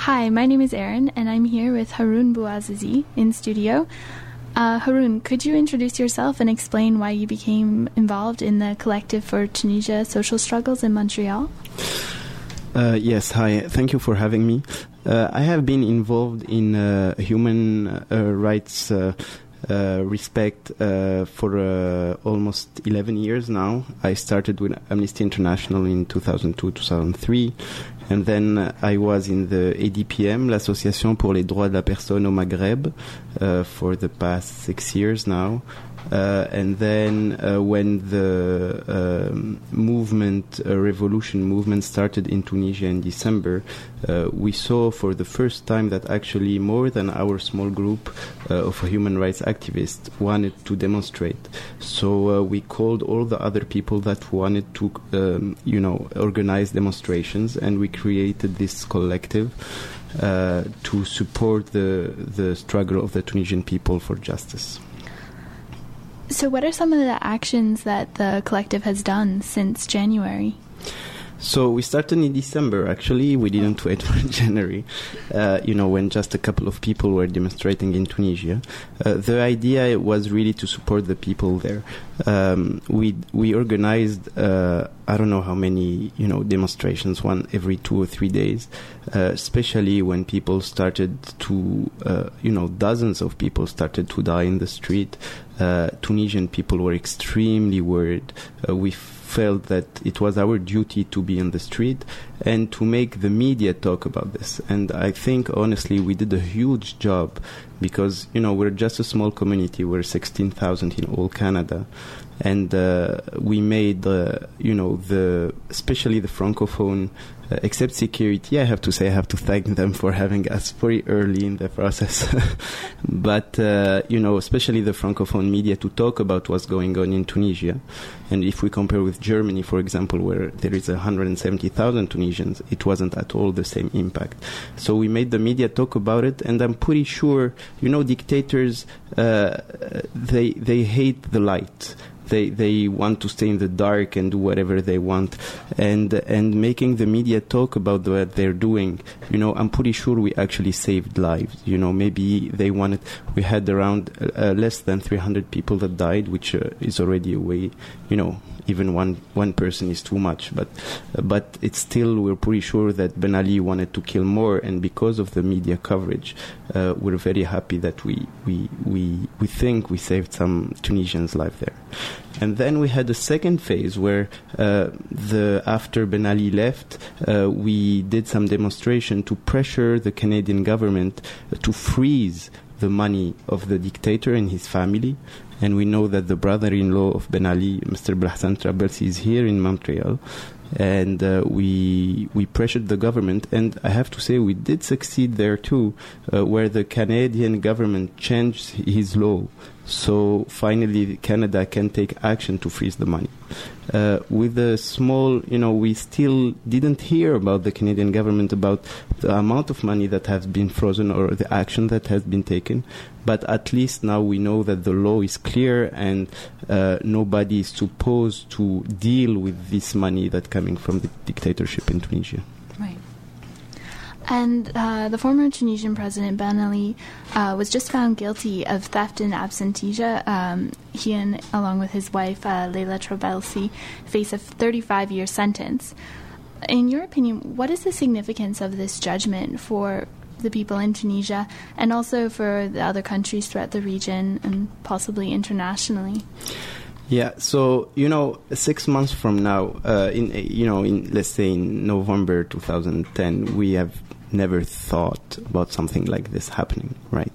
Hi, my name is Erin, and I'm here with Haroun Bouazizi in studio. Haroun, could you introduce yourself and explain why you became involved in the Collective for Tunisia Social Struggles in Montreal? Yes, hi. Thank you for having me. I have been involved in human rights respect for almost 11 years now. I started with Amnesty International in 2002-2003. And then I was in the ADPM, l'Association pour les droits de la personne au Maghreb, for the past 6 years now. And then when the revolution movement started in Tunisia in December, we saw for the first time that actually more than our small group of human rights activists wanted to demonstrate. So we called all the other people that wanted to, organize demonstrations, and we created this collective to support the struggle of the Tunisian people for justice. So what are some of the actions that the collective has done since January? So we started in December, actually. We didn't wait for January, when just a couple of people were demonstrating in Tunisia. The idea was really to support the people there. We organized, I don't know how many, demonstrations, one every 2 or 3 days, especially when people started to, dozens of people started to die in the street. Tunisian people were extremely worried. We felt that it was our duty to be in the street and to make the media talk about this. And I think, honestly, we did a huge job because, we're just a small community. We're 16,000 in all Canada. And we made, especially the Francophone, except security, I have to thank them for having us very early in the process. But, especially the Francophone media to talk about what's going on in Tunisia. And if we compare with Germany, for example, where there is 170,000 Tunisians, it wasn't at all the same impact. So we made the media talk about it, and I'm pretty sure, dictators, they hate the light. They want to stay in the dark and do whatever they want, and making the media talk about what they're doing. I'm pretty sure we actually saved lives. Maybe we had around less than 300 people that died, which is already a way. Even one person is too much, but it's still, we're pretty sure that Ben Ali wanted to kill more, and because of the media coverage, we're very happy that we think we saved some Tunisians' life there. And then we had a second phase where after Ben Ali left, we did some demonstration to pressure the Canadian government to freeze the money of the dictator and his family. And we know that the brother-in-law of Ben Ali, Mr. Blahsan Trabelsi, is here in Montreal. And we pressured the government, and I have to say we did succeed there too, where the Canadian government changed his law. So finally Canada can take action to freeze the money. With a small, we still didn't hear about the Canadian government, about the amount of money that has been frozen or the action that has been taken. But at least now we know that the law is clear, and nobody is supposed to deal with this money that's coming from the dictatorship in Tunisia. Right. And the former Tunisian president, Ben Ali, was just found guilty of theft and absenteeism. He, along with his wife, Leila Trabelsi, face a 35-year sentence. In your opinion, what is the significance of this judgment for the people in Tunisia and also for the other countries throughout the region and possibly internationally? Yeah, so 6 months from now, let's say in November 2010, we have never thought about something like this happening, right?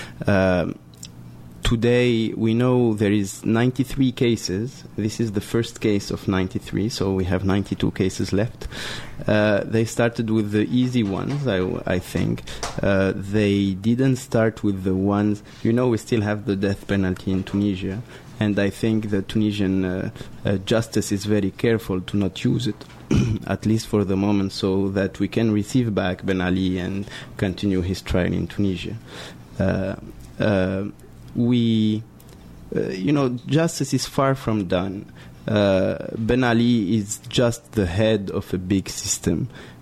Today, we know there is 93 cases. This is the first case of 93, so we have 92 cases left. They started with the easy ones, I think. They didn't start with the ones... we still have the death penalty in Tunisia, and I think the Tunisian justice is very careful to not use it, at least for the moment, so that we can receive back Ben Ali and continue his trial in Tunisia. Justice is far from done. Ben Ali is just the head of a big system,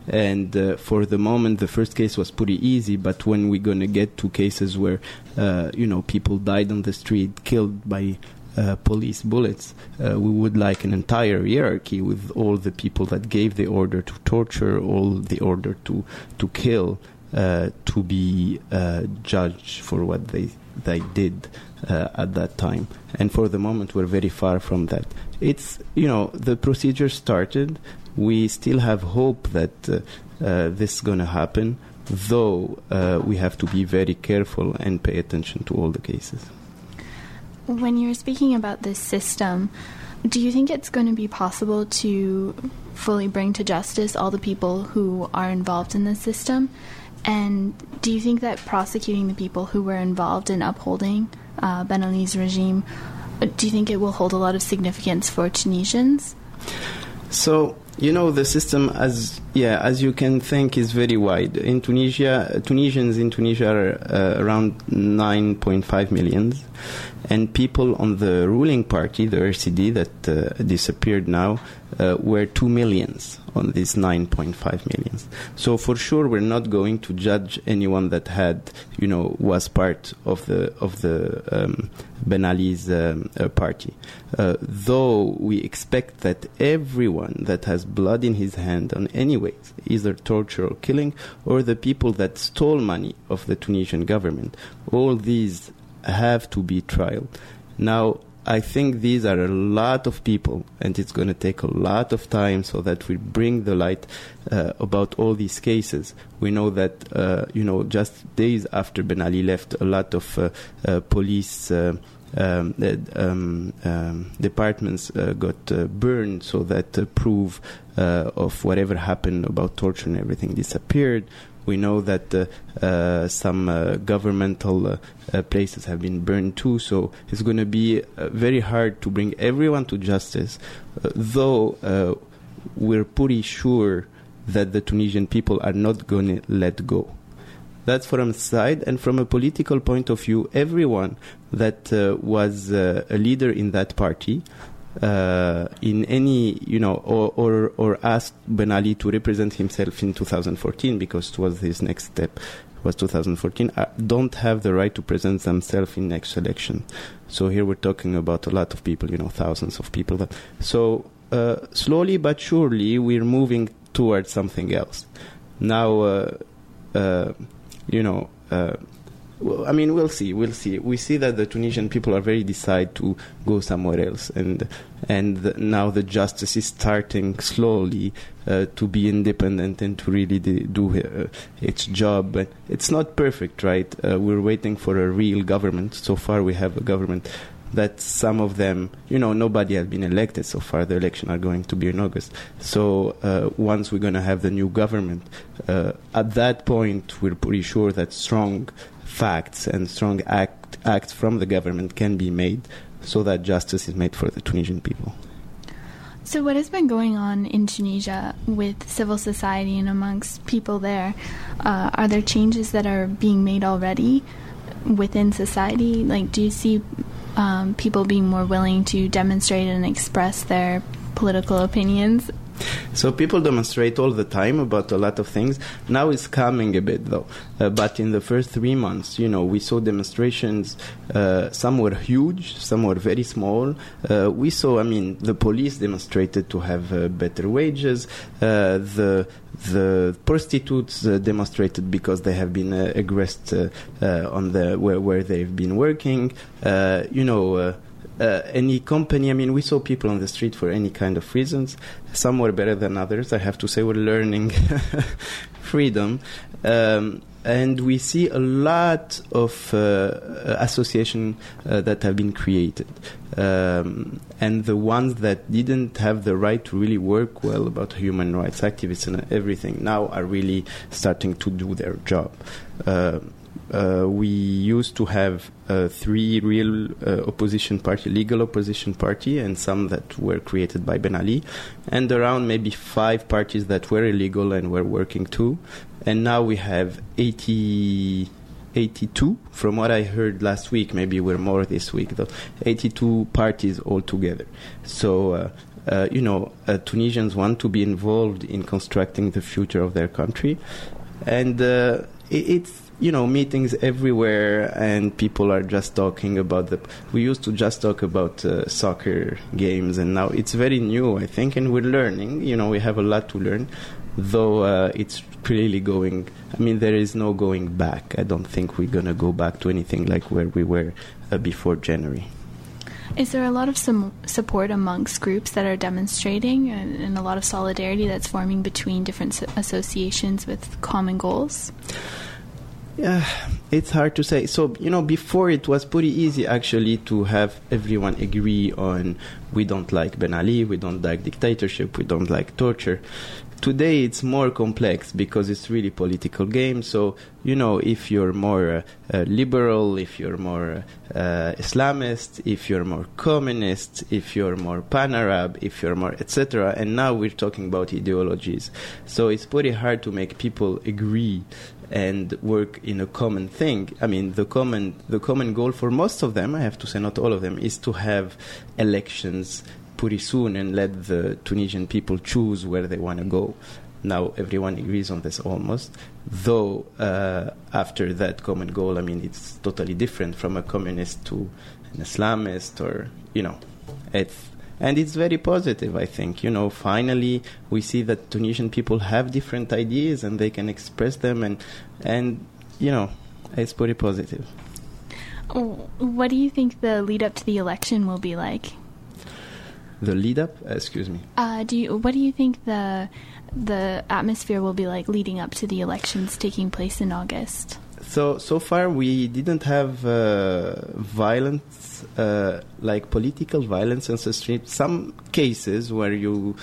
And for the moment, the first case was pretty easy, but when we're going to get to cases where, people died on the street, killed by police bullets, we would like an entire hierarchy with all the people that gave the order to torture, all the order to kill, to be judged for what they did at that time. And for the moment, we're very far from that. It's, the procedure started. We still have hope that this is going to happen, though we have to be very careful and pay attention to all the cases. When you're speaking about this system, do you think it's going to be possible to fully bring to justice all the people who are involved in the system? And do you think that prosecuting the people who were involved in upholding Ben Ali's regime, do you think it will hold a lot of significance for Tunisians? So, the system, as you can think, is very wide. In Tunisia, Tunisians in Tunisia are around 9.5 million. And people on the ruling party, the RCD, that disappeared now, were 2 million on these 9.5 million. So for sure, we're not going to judge anyone that had, was part of the Ben Ali's party. Though we expect that everyone that has blood in his hand on any way, either torture or killing, or the people that stole money of the Tunisian government, all these have to be tried. Now, I think these are a lot of people, and it's going to take a lot of time so that we bring the light about all these cases. We know that, just days after Ben Ali left, a lot of police departments got burned, so that proof of whatever happened about torture and everything disappeared. We know that some governmental places have been burned too, so it's going to be very hard to bring everyone to justice, though we're pretty sure that the Tunisian people are not going to let go. That's from a side, and from a political point of view, everyone that was a leader in that party, in any, or asked Ben Ali to represent himself in 2014, because it was his next step, was 2014, don't have the right to present themselves in next election. So here we're talking about a lot of people, thousands of people. So slowly but surely we're moving towards something else. Now, we'll see. We see that the Tunisian people are very decided to go somewhere else, and now the justice is starting slowly to be independent and to really do its job. But it's not perfect, right? We're waiting for a real government. So far, we have a government that some of them, nobody has been elected so far. The election are going to be in August. So once we're going to have the new government, at that point, we're pretty sure that strong facts and strong acts from the government can be made so that justice is made for the Tunisian people. So what has been going on in Tunisia with civil society and amongst people there? Are there changes that are being made already within society? Like, do you see people being more willing to demonstrate and express their political opinions? So people demonstrate all the time about a lot of things. Now it's calming a bit, though. But in the first 3 months, we saw demonstrations. Some were huge, some were very small. We saw, the police demonstrated to have better wages. The prostitutes demonstrated because they have been aggressed on where they've been working. Any company, we saw people on the street for any kind of reasons. Some were better than others. I have to say we're learning freedom. And we see a lot of associations that have been created. And the ones that didn't have the right to really work well about human rights, activists and everything, now are really starting to do their job. We used to have 3 real opposition party, legal opposition party, and some that were created by Ben Ali, and around maybe 5 parties that were illegal and were working too. And now we have 82, from what I heard last week, maybe we're more this week though, 82 parties altogether. So Tunisians want to be involved in constructing the future of their country. And it's, meetings everywhere, and people are just talking about we used to just talk about soccer games, and now it's very new, I think, and we're learning. We have a lot to learn, though it's clearly there is no going back. I don't think we're going to go back to anything like where we were before January. Is there a lot of support amongst groups that are demonstrating, and a lot of solidarity that's forming between different associations with common goals? Yeah, it's hard to say. So, before it was pretty easy actually to have everyone agree on, we don't like Ben Ali, we don't like dictatorship, we don't like torture. Today it's more complex because it's really political game. So, if you're more liberal, if you're more Islamist, if you're more communist, if you're more pan-Arab, if you're more etc. And now we're talking about ideologies. So it's pretty hard to make people agree and work in a common thing. The common goal for most of them, I have to say not all of them, is to have elections pretty soon and let the Tunisian people choose where they want to go. Now everyone agrees on this almost, though after that common goal, it's totally different from a communist to an Islamist, or, it's very positive, I think. Finally we see that Tunisian people have different ideas and they can express them, and it's pretty positive. What do you think the lead up to the election will be like? The lead up? Excuse me. What do you think the atmosphere will be like leading up to the elections taking place in August? So far we didn't have violence, like political violence on the street. Some cases where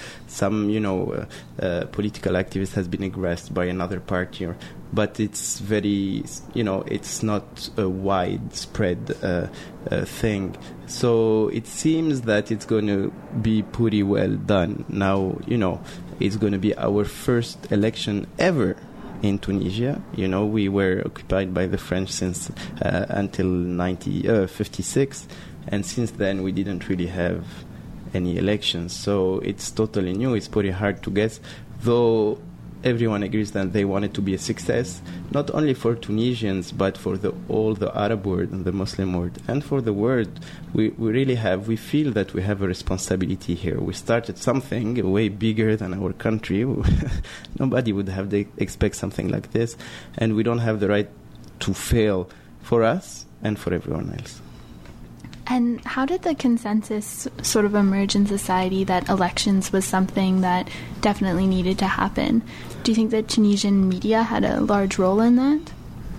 political activist has been aggressed by another party, but it's very, it's not a widespread thing. So it seems that it's going to be pretty well done. Now, it's going to be our first election ever in Tunisia. We were occupied by the French since until 1956, and since then we didn't really have any elections. So it's totally new. It's pretty hard to guess, though everyone agrees that they want it to be a success, not only for Tunisians, but for all the Arab world and the Muslim world, and for the world. We feel that we have a responsibility here. We started something way bigger than our country. Nobody would have expect something like this, and we don't have the right to fail for us and for everyone else. And how did the consensus sort of emerge in society that elections was something that definitely needed to happen? Do you think that Tunisian media had a large role in that?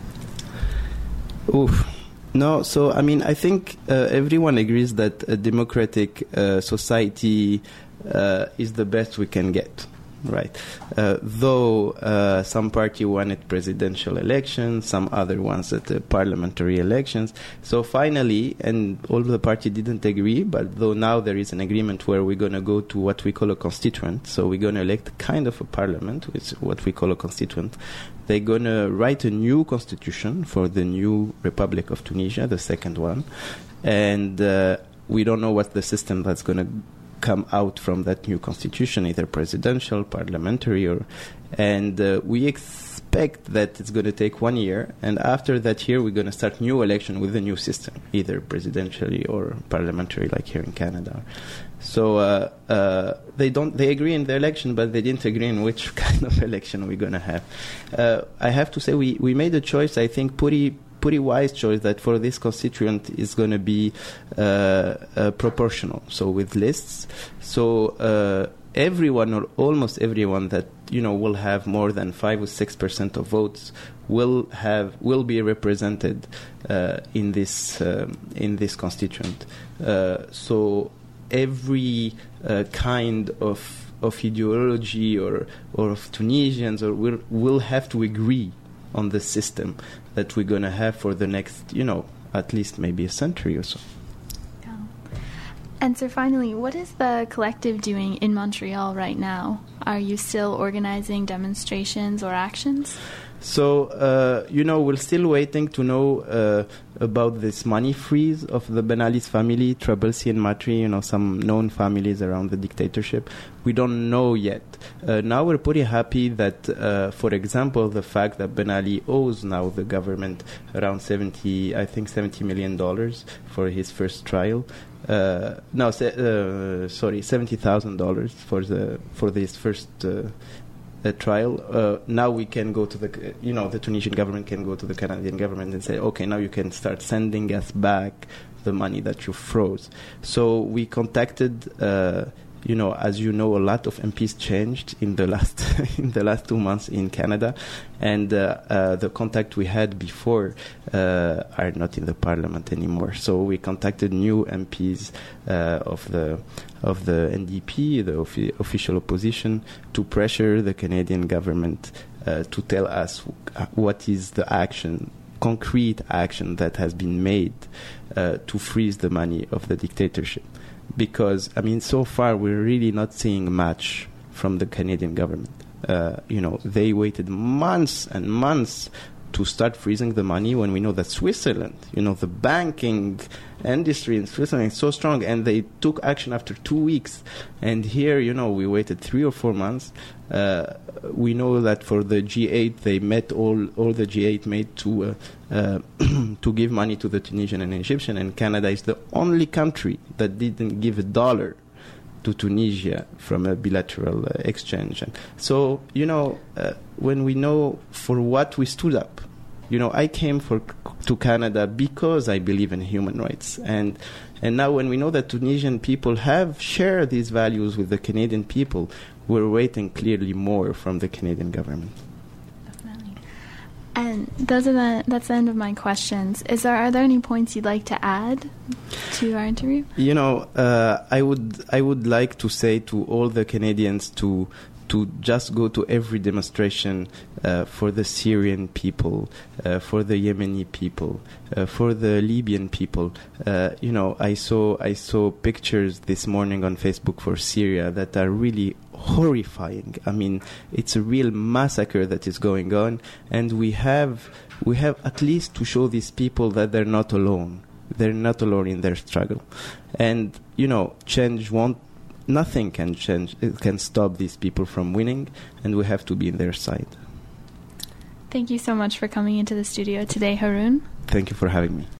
No, so I think everyone agrees that a democratic society is the best we can get. Right. Though some party wanted presidential elections, some other ones at the parliamentary elections. So finally, and all the party didn't agree, but though now there is an agreement where we're going to go to what we call a constituent. So we're going to elect kind of a parliament, which is what we call a constituent. They're going to write a new constitution for the new Republic of Tunisia, the second one. And we don't know what the system that's going to come out from that new constitution, either presidential, parliamentary, and we expect that it's going to take 1 year, and after that year we're going to start new election with the new system, either presidentially or parliamentary, like here in Canada. So they agree in the election, but they didn't agree in which kind of election we're going to have. I have to say we made a choice, I think, pretty wise choice, that for this constituent is going to be proportional, so with lists. So everyone, or almost everyone, that will have more than 5 or 6% of votes will be represented in this constituent. So every kind of ideology or of Tunisians will have to agree on the system that we're going to have for the next, at least maybe a century or so. Yeah. And so finally, what is the collective doing in Montreal right now? Are you still organizing demonstrations or actions? So, we're still waiting to know about this money freeze of the Ben Ali's family, Trabelsi and Matri, some known families around the dictatorship. We don't know yet. Now we're pretty happy that, for example, the fact that Ben Ali owes now the government around $70 million for his first trial. $70,000 for this first trial. Now we can go to the Tunisian government can go to the Canadian government and say, okay, now you can start sending us back the money that you froze. So we contacted, as you know, a lot of MPs changed in the last 2 months in Canada, and the contact we had before are not in the parliament anymore. So we contacted new MPs of the NDP, the official opposition, to pressure the Canadian government to tell us what is the concrete action that has been made to freeze the money of the dictatorship. Because, so far we're really not seeing much from the Canadian government. They waited months and months to start freezing the money when we know that Switzerland, the banking industry in Switzerland is so strong, and they took action after 2 weeks. And here, we waited 3 or 4 months. We know that for the G8, they met all the G8 made to give money to the Tunisian and Egyptian, and Canada is the only country that didn't give $1 to Tunisia from a bilateral exchange. And so, when we know for what we stood up, I came to Canada because I believe in human rights. And now when we know that Tunisian people have shared these values with the Canadian people, we're waiting clearly more from the Canadian government. Definitely. And that's the end of my questions. Are there any points you'd like to add to our interview? I would like to say to all the Canadians to just go to every demonstration for the Syrian people, for the Yemeni people, for the Libyan people. I saw pictures this morning on Facebook for Syria that are really horrifying. It's a real massacre that is going on, and we have at least to show these people that they're not alone. They're not alone in their struggle, and change won't. Nothing can change. It can stop these people from winning, and we have to be in their side. Thank you so much for coming into the studio today, Haroon. Thank you for having me.